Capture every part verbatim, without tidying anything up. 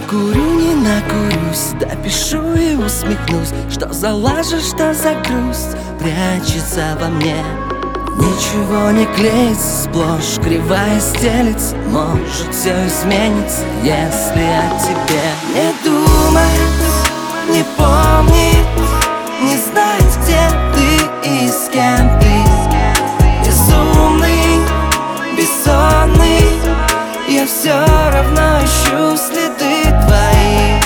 накурю, не накурюсь, допишу и усмехнусь. Что за лажа, что за грусть прячется во мне. Ничего не клеится, сплошь кривая стелится. Может, все изменится, если о тебе не думать, не помнить, не знать, где ты и с кем ты. Безумный, бессонный, я все равно ищу следы твои.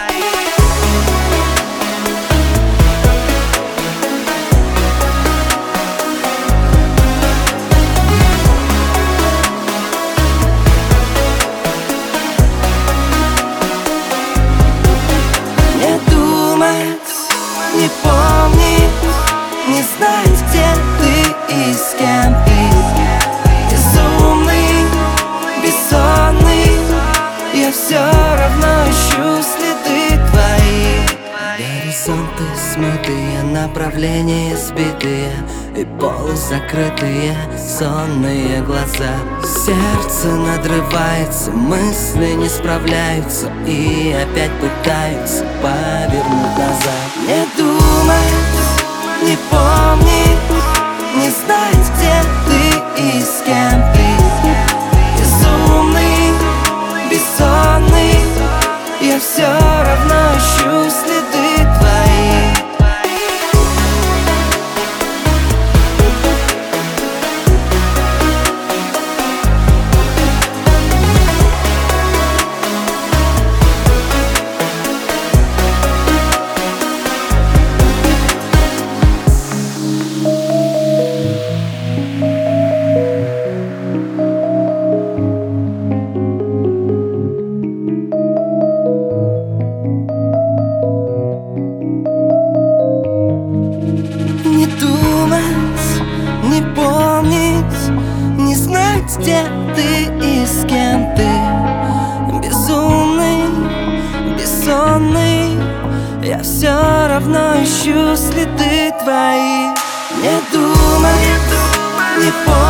Не помнить, не знать, где ты и с кем ты. Безумный, бессонный, я все равно ищу следы твои. Горизонты смытые, направления сбитые и полузакрытые сонные глаза. Сердце надрывается, мысли не справляются и опять пытаются повернуть назад. Не думать, не помнить, не знать, где ты и с кем ты. Безумный, бессонный, я все равно ищу следы твои. Не помнить, не знать, где ты и с кем ты. Безумный, бессонный, я все равно ищу следы твои. Не думать, не помнить,